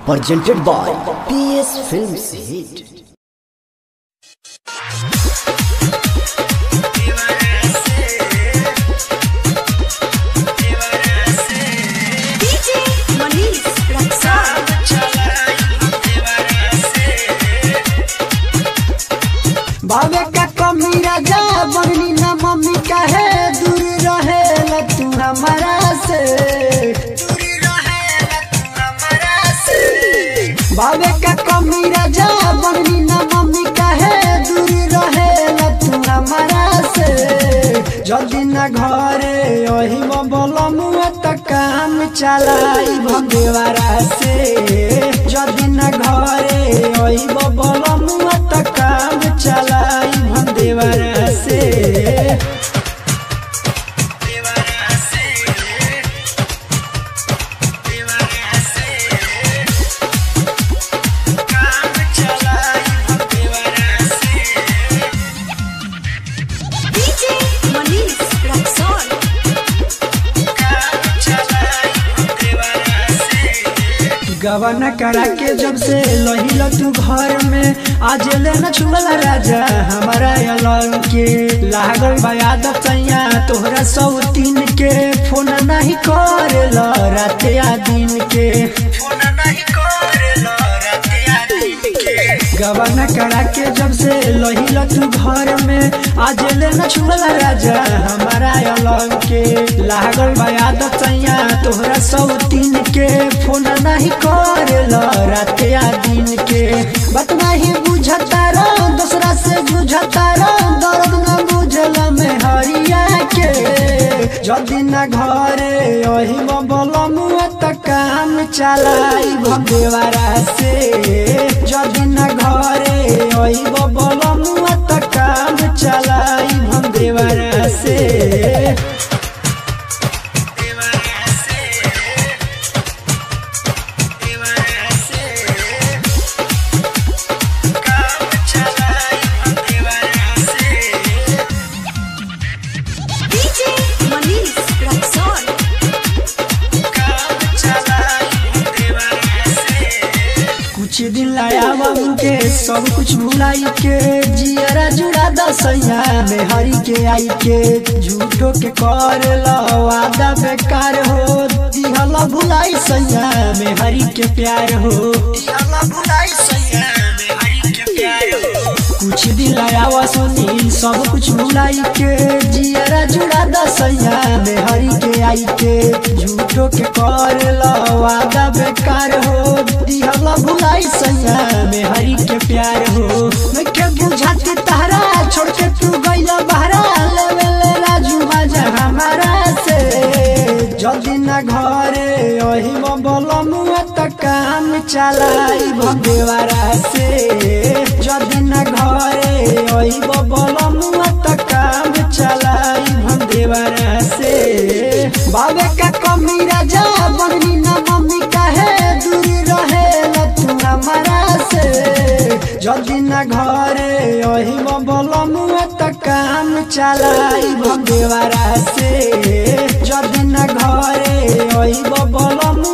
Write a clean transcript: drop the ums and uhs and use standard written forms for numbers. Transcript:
presented by PS Films Hit. बाबे का कमी राजा बननी ना मम्मी का है दूर रहे तू हमारा से बाबे का कमी राजा बननी ना मम्मी का है दूर रहे तू हमारा से जल्दी ना घरे वही बोलमुआ तो काम चलाई भगवारा से जल्दी ना घरे वही बोलमुआ तो काम चलाई भगवारा से गवन करा के जब से लहिल तू घर में आज लेना छुअला राजा हमारा अलग के लागल बयादत सैया तोहरा 103 के फोन नहीं करेला राते आ दिन के फोन नहीं करेला राते आ दिन के गवन करा के जब से लहिल तू घर में आज लेना छुअला राजा हमारा अलग के लागल बयादत सैया तोहरा 103 के फोन नहीं करेला राते आ दिन के बात नहीं बुझता रहो दूसरा से बुझता रहो दर्द न बुझला में हरिया के जल्दी न घरे वही बोलमुआ तो काम चलाई भगवारा से जल्दी न घरे वही बोलमुआ तो काम चलाई भगवारा से कुछ दिन लाया बाबू के सब कुछ भुलाई के जियरा जुड़ा दसैया में हरी के आई के झूठो के कर वादा बेकार हो दिहला भुलाई सैया में हरी के प्यार हो दिहला भुलाई सैया में हरी के प्यार हो कुछ दिन लाया सुनील सब कुछ भुलाई के जियरा जुड़ा दसैया में हरी के आई के झूठो के कर वादा बेकार हो दिहला भुलाई सैया में हरी के प्यार हो मैं के बुझाती तारा छोड़ के तू गइला बहरा ले राजू बाजा हमारा से जल्दी ना घरे वही बोलमुआ तो काम चलाई भगवारा से जल्दी ना घरे वही बोलमुआ तो काम चलाई भगवारा से बाबे का कमी राजा बननी ना मम्मी का है दूर रहे तू हमारा से जल्दी ना घरे वही बोलमुआ तो काम चलाई भगवारा से जल्दी ना घरे वही बोलमुआ